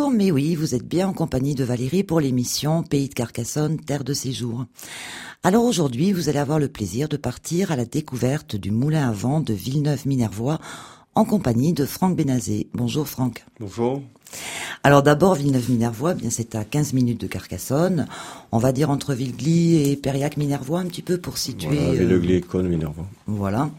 Bonjour, mais oui, vous êtes bien en compagnie de Valérie pour l'émission Pays de Carcassonne, Terre de séjour. Alors aujourd'hui, vous allez avoir le plaisir de partir à la découverte du moulin à vent de Villeneuve-Minervois en compagnie de Franck Benazé. Bonjour Franck. Bonjour. Alors d'abord, Villeneuve-Minervois, bien c'est à 15 minutes de Carcassonne. On va dire entre Villegly et Périac-Minervois un petit peu pour situer... Voilà, Villegly et Cône-Minervois. Voilà.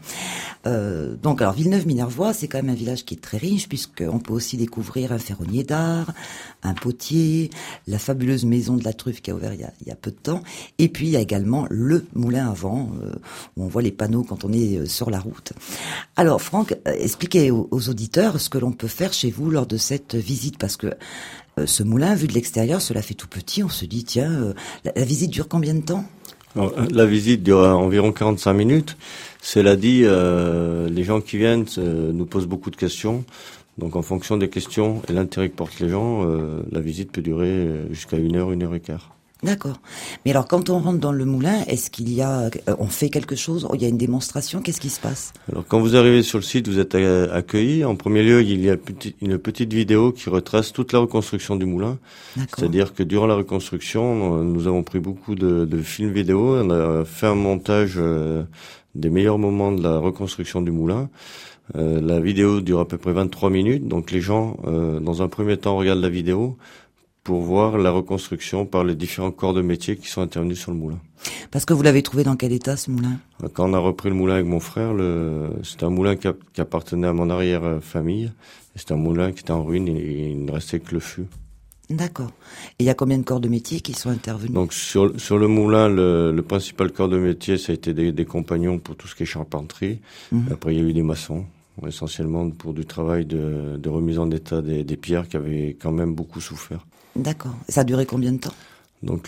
Donc alors Villeneuve-Minervois, c'est quand même un village qui est très riche puisqu'on peut aussi découvrir un ferronnier d'art, un potier, la fabuleuse maison de la truffe qui a ouvert il y a peu de temps, et puis il y a également le moulin à vent où on voit les panneaux quand on est sur la route. Alors Franck, expliquez aux auditeurs ce que l'on peut faire chez vous lors de cette visite parce que ce moulin, vu de l'extérieur, cela fait tout petit. On se dit tiens, la visite dure combien de temps ? Alors, la visite dure environ 45 minutes. Cela dit, les gens qui viennent nous posent beaucoup de questions. Donc en fonction des questions et l'intérêt que portent les gens, la visite peut durer jusqu'à 1 heure, 1 heure et quart. D'accord. Mais alors quand on rentre dans le moulin, est-ce qu'il y a, on fait quelque chose ? Il y a une démonstration ? Qu'est-ce qui se passe ? Alors quand vous arrivez sur le site, vous êtes accueilli. En premier lieu, il y a une petite vidéo qui retrace toute la reconstruction du moulin. D'accord. C'est-à-dire que durant la reconstruction, nous avons pris beaucoup de films vidéo. On a fait un montage des meilleurs moments de la reconstruction du moulin. La vidéo dure à peu près 23 minutes. Donc les gens, dans un premier temps, regardent la vidéo pour voir la reconstruction par les différents corps de métier qui sont intervenus sur le moulin. Parce que vous l'avez trouvé dans quel état, ce moulin ? Quand on a repris le moulin avec mon frère, c'est un moulin qui appartenait à mon arrière-famille. C'est un moulin qui était en ruine et il ne restait que le fût. D'accord. Et il y a combien de corps de métier qui sont intervenus ? Donc sur le moulin, le principal corps de métier, ça a été des compagnons pour tout ce qui est charpenterie. Après, il y a eu des maçons, essentiellement pour du travail de remise en état des pierres qui avaient quand même beaucoup souffert. D'accord. Ça a duré combien de temps ? Donc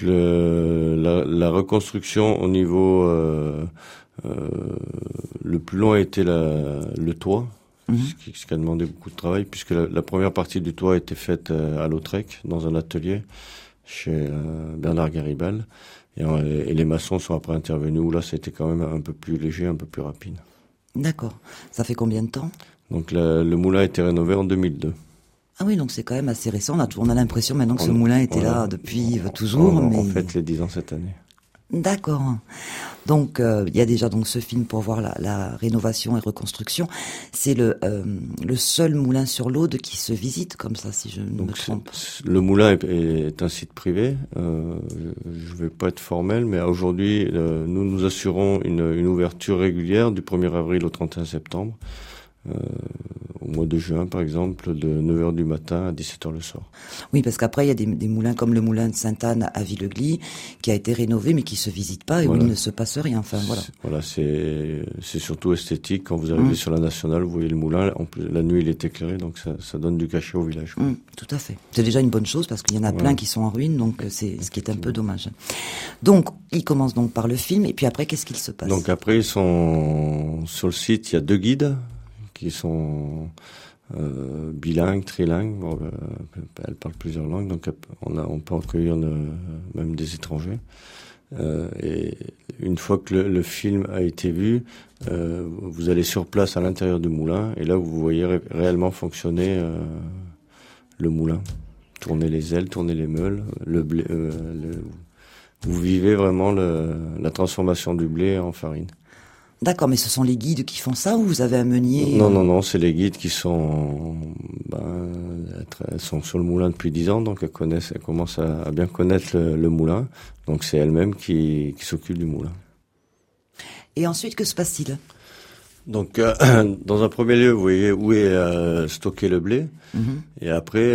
la reconstruction au niveau le plus long a été le toit, ce qui a demandé beaucoup de travail puisque la première partie du toit a été faite à Lautrec dans un atelier chez Bernard Garibal et les maçons sont après intervenus où là c'était quand même un peu plus léger, un peu plus rapide. D'accord. Ça fait combien de temps ? Donc le moulin a été rénové en 2002. Ah oui, donc c'est quand même assez récent. On a l'impression maintenant que ce moulin était là depuis toujours. On fête les 10 ans cette année. D'accord. Donc il y a déjà donc ce film pour voir la rénovation et reconstruction. C'est le seul moulin sur l'Aude qui se visite comme ça, si je ne me trompe. Le moulin est un site privé. Je vais pas être formel, mais aujourd'hui nous assurons une ouverture régulière du 1er avril au 31 septembre. Au mois de juin, par exemple, de 9h du matin à 17h le soir. Oui, parce qu'après, il y a des moulins comme le moulin de Sainte-Anne à Villegly, qui a été rénové, mais qui se visite pas et où il ne se passe rien. Enfin, voilà. Voilà, c'est surtout esthétique. Quand vous arrivez sur la nationale, vous voyez le moulin. En plus, la nuit, il est éclairé, donc ça donne du cachet au village. Tout à fait. C'est déjà une bonne chose, parce qu'il y en a plein qui sont en ruine, donc c'est ce qui est un peu dommage. Donc, il commence donc par le film, et puis après, qu'est-ce qu'il se passe ? Donc après, ils sont sur le site, il y a 2 guides qui sont bilingues, trilingues. Elles parlent plusieurs langues, donc on peut accueillir même des étrangers. Et une fois que le film a été vu, vous allez sur place à l'intérieur du moulin, et là vous voyez réellement fonctionner le moulin. Tourner les ailes, tourner les meules, le blé. Vous vivez vraiment la transformation du blé en farine. D'accord, mais ce sont les guides qui font ça ou vous avez un meunier ? Non, c'est les guides qui sont, elles sont sur le moulin depuis 10 ans, donc elles commencent à bien connaître le moulin. Donc c'est elles-mêmes qui s'occupent du moulin. Et ensuite, que se passe-t-il ? Donc dans un premier lieu, vous voyez où est stocké le blé, et après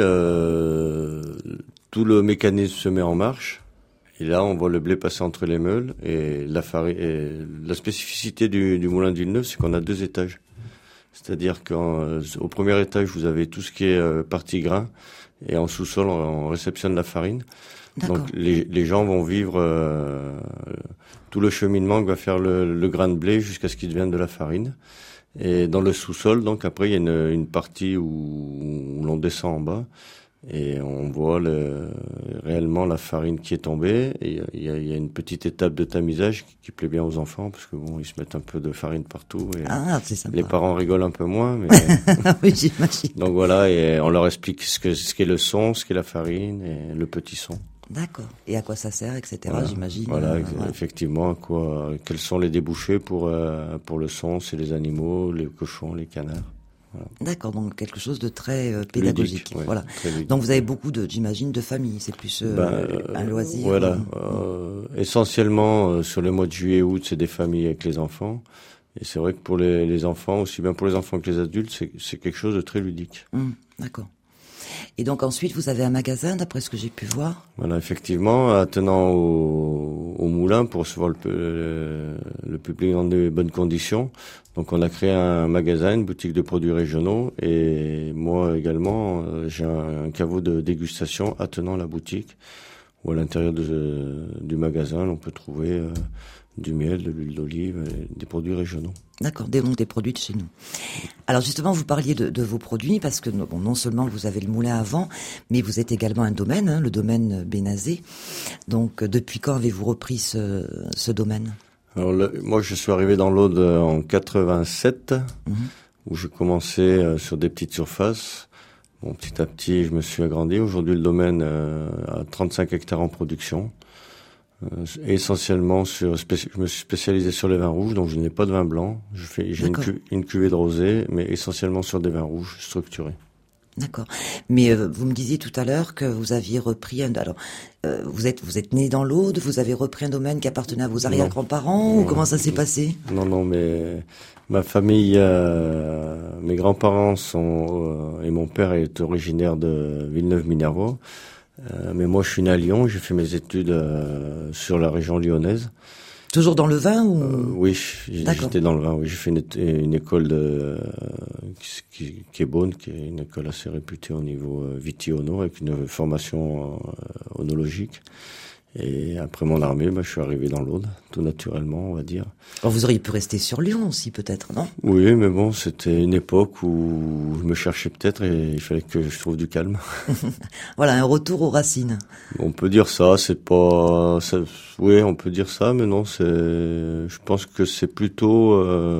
tout le mécanisme se met en marche. Et là, on voit le blé passer entre les meules et la farine. Et la spécificité du moulin de Villeneuve, c'est qu'on a 2 étages. C'est-à-dire qu'au premier étage, vous avez tout ce qui est partie grain, et en sous-sol, on réceptionne la farine. D'accord. Donc les gens vont vivre tout le cheminement que va faire le grain de blé jusqu'à ce qu'il devienne de la farine. Et dans le sous-sol, donc après, il y a une partie où l'on descend en bas. Et on voit réellement la farine qui est tombée. Et il y a une petite étape de tamisage qui plaît bien aux enfants, parce que bon, ils se mettent un peu de farine partout. Et c'est sympa. Les parents rigolent un peu moins, mais oui, j'imagine. donc voilà, et on leur explique ce qu'est le son, ce qu'est la farine et le petit son. D'accord. Et à quoi ça sert, etc. Voilà. J'imagine. Voilà, effectivement, quels sont les débouchés pour le son, c'est les animaux, les cochons, les canards. Voilà. D'accord, donc quelque chose de très pédagogique. Ludique, voilà. Très ludique. Donc vous avez beaucoup j'imagine, de familles. C'est plus un loisir. Voilà. Essentiellement, sur le mois de juillet-août, c'est des familles avec les enfants. Et c'est vrai que pour les enfants, aussi bien pour les enfants que les adultes, c'est quelque chose de très ludique. D'accord. Et donc ensuite, vous avez un magasin, d'après ce que j'ai pu voir. Voilà, effectivement, attenant au moulin pour recevoir le public dans de bonnes conditions. Donc on a créé un magasin, une boutique de produits régionaux, et moi également, j'ai un caveau de dégustation attenant la boutique, où à l'intérieur du magasin, on peut trouver du miel, de l'huile d'olive, et des produits régionaux. D'accord, des produits de chez nous. Alors justement, vous parliez de vos produits, parce que non seulement vous avez le moulin à vent, mais vous êtes également un domaine, le domaine Bénazet. Donc depuis quand avez-vous repris ce domaine ? Alors moi, je suis arrivé dans l'Aude en 87, où j'ai commencé sur des petites surfaces. Bon, petit à petit, je me suis agrandi. Aujourd'hui, le domaine a 35 hectares en production. Essentiellement je me suis spécialisé sur les vins rouges, donc je n'ai pas de vin blanc. J'ai une cuvée de rosé, mais essentiellement sur des vins rouges structurés. D'accord. Mais vous me disiez tout à l'heure que vous aviez repris vous êtes né dans l'Aude, vous avez repris un domaine qui appartenait à vos arrière-grands-parents, ou comment ça s'est passé ? Non, mais ma famille, mes grands-parents et mon père est originaire de Villeneuve-Minervois. Mais moi, je suis né à Lyon, j'ai fait mes études sur la région lyonnaise. Toujours dans le vin ou Oui, j'étais dans le vin. Oui, j'ai fait une école qui est bonne, qui est une école assez réputée au niveau viti-ono, avec une formation onologique. Et après mon armée, je suis arrivé dans l'Aude, tout naturellement, on va dire. Alors vous auriez pu rester sur Lyon aussi, peut-être, non ? Oui, mais bon, c'était une époque où je me cherchais peut-être et il fallait que je trouve du calme. Voilà, un retour aux racines. On peut dire ça, oui, on peut dire ça, mais non, je pense que c'est plutôt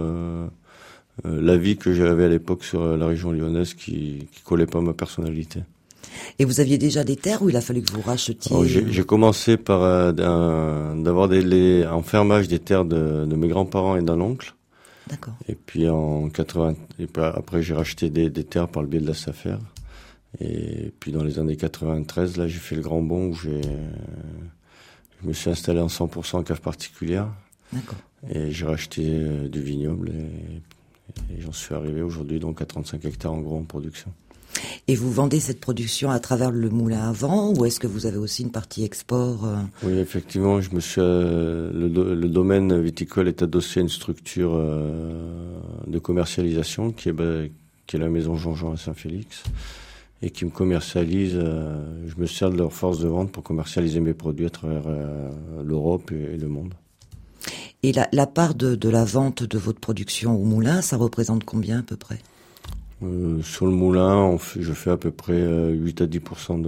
la vie que j'avais à l'époque sur la région lyonnaise qui collait pas à ma personnalité. Et vous aviez déjà des terres ou il a fallu que vous rachetiez ? J'ai commencé par d'avoir en fermage des terres de mes grands-parents et d'un oncle. D'accord. Et puis après j'ai racheté des terres par le biais de la SAFER. Et puis dans les années 93, là j'ai fait le grand bond où je me suis installé en 100% en cave particulière. D'accord. Et j'ai racheté du vignoble et j'en suis arrivé aujourd'hui donc à 35 hectares en gros en production. Et vous vendez cette production à travers le moulin à vent, ou est-ce que vous avez aussi une partie export ? Oui, effectivement, le domaine viticole est adossé à une structure de commercialisation qui est la maison Jean-Jean à Saint-Félix et qui me commercialise. Je me sers de leur force de vente pour commercialiser mes produits à travers l'Europe et le monde. Et la part de la vente de votre production au moulin, ça représente combien à peu près ? Sur le moulin, je fais à peu près 8 à 10%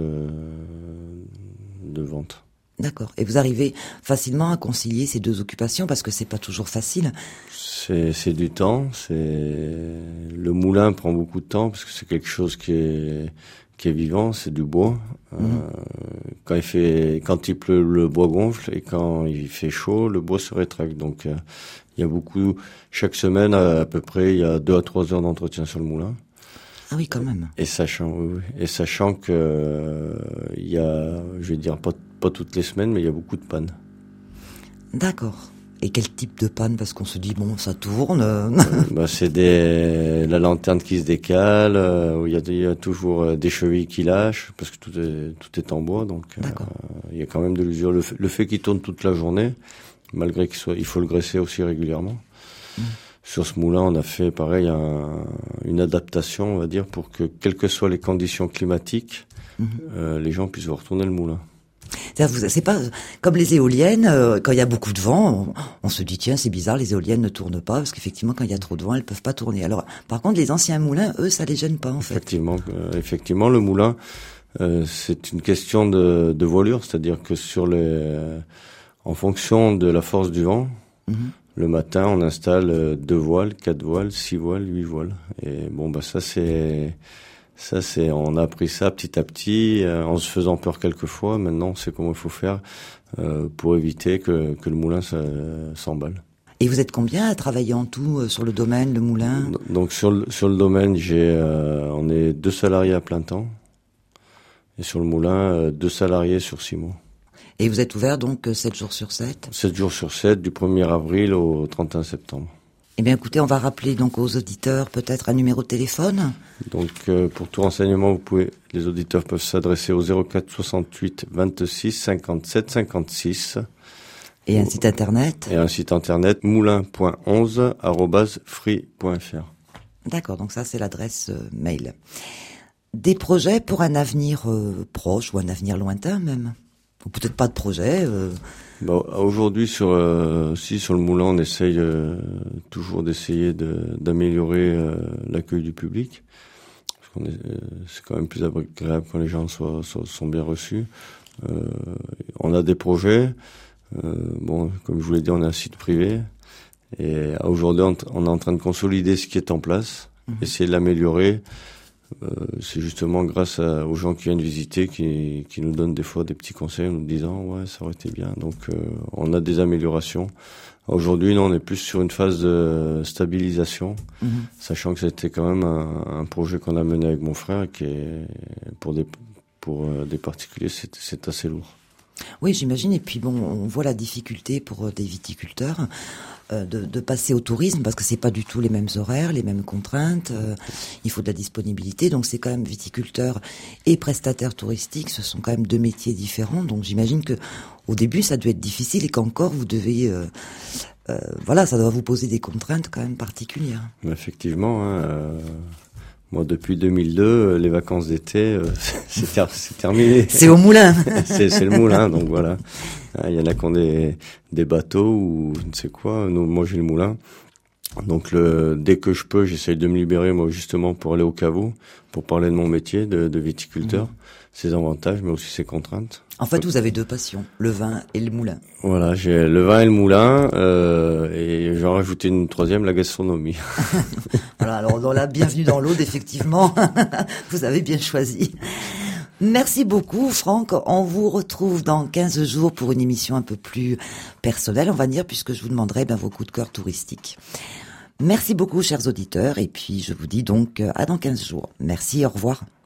de vente. D'accord. Et vous arrivez facilement à concilier ces deux occupations parce que c'est pas toujours facile. C'est du temps. Le moulin prend beaucoup de temps parce que c'est quelque chose qui est vivant. C'est du bois. Quand il pleut, le bois gonfle, et quand il fait chaud, le bois se rétracte. Donc il y a chaque semaine à peu près, il y a 2 à 3 heures d'entretien sur le moulin. Ah oui, quand même. Et sachant que il y a, je vais dire pas toutes les semaines, mais il y a beaucoup de pannes. D'accord. Et quel type de panne ? Parce qu'on se dit, bon, ça tourne. C'est la lanterne qui se décale, où il y a toujours des chevilles qui lâchent, parce que tout est en bois, donc il y a quand même de l'usure. Le fait qu'il tourne toute la journée, malgré il faut le graisser aussi régulièrement. Sur ce moulin, on a fait pareil une adaptation, on va dire, pour que, quelles que soient les conditions climatiques, les gens puissent voir tourner le moulin. C'est pas comme les éoliennes, quand il y a beaucoup de vent, on se dit tiens, c'est bizarre, les éoliennes ne tournent pas, parce qu'effectivement quand il y a trop de vent, elles peuvent pas tourner. Alors par contre les anciens moulins, eux, ça les gêne pas en fait. Effectivement, le moulin, C'est une question de voilure, c'est-à-dire que en fonction de la force du vent, le matin, on installe 2 voiles, 4 voiles, 6 voiles, 8 voiles. Et bon, on a appris ça petit à petit, en se faisant peur quelquefois. Maintenant, on sait comment il faut faire pour éviter que le moulin s'emballe. Et vous êtes combien à travailler en tout sur le domaine, le moulin? Donc sur le domaine, on est 2 salariés à plein temps. Et sur le moulin, 2 salariés sur 6 mois. Et vous êtes ouvert donc 7 jours sur 7? 7 jours sur 7, du 1er avril au 31 septembre. Eh bien écoutez, on va rappeler donc aux auditeurs peut-être un numéro de téléphone. Donc pour tout renseignement, les auditeurs peuvent s'adresser au 04 68 26 57 56. Et un site internet? Et un site internet moulin.11@free.fr. D'accord, donc ça c'est l'adresse mail. Des projets pour un avenir proche ou un avenir lointain même? Ou peut-être pas de projet Aujourd'hui sur le moulin, on essaye toujours d'essayer d'améliorer l'accueil du public. Parce c'est quand même plus agréable quand les gens sont bien reçus. On a des projets. Comme je vous l'ai dit, on a un site privé. Et aujourd'hui, on est en train de consolider ce qui est en place, essayer de l'améliorer. C'est justement grâce aux gens qui viennent visiter qui nous donnent des fois des petits conseils en nous disant ouais, ça aurait été bien. Donc on a des améliorations. Aujourd'hui, on est plus sur une phase de stabilisation, sachant que c'était quand même un projet qu'on a mené avec mon frère qui est pour des particuliers, c'est assez lourd. Oui, j'imagine. Et puis bon, on voit la difficulté pour des viticulteurs de passer au tourisme parce que c'est pas du tout les mêmes horaires, les mêmes contraintes. Il faut de la disponibilité. Donc c'est quand même viticulteur et prestataire touristique. Ce sont quand même 2 métiers différents. Donc j'imagine que au début ça doit être difficile et qu'encore vous devez, ça doit vous poser des contraintes quand même particulières. Effectivement. Moi, depuis 2002, les vacances d'été, c'est terminé. C'est au moulin. c'est le moulin, donc voilà. Il y en a qui ont des bateaux ou je ne sais quoi. Moi, j'ai le moulin. Donc, dès que je peux, j'essaye de me libérer, moi, justement, pour aller au caveau, pour parler de mon métier de viticulteur, ses avantages, mais aussi ses contraintes. En fait, vous avez 2 passions, le vin et le moulin. Voilà, j'ai le vin et le moulin, et j'en rajouté une 3e, la gastronomie. Voilà, alors dans la bienvenue dans l'Aude, effectivement, vous avez bien choisi. Merci beaucoup, Franck. On vous retrouve dans 15 jours pour une émission un peu plus personnelle, on va dire, puisque je vous demanderai vos coups de cœur touristiques. Merci beaucoup, chers auditeurs, et puis je vous dis donc à dans 15 jours. Merci, au revoir.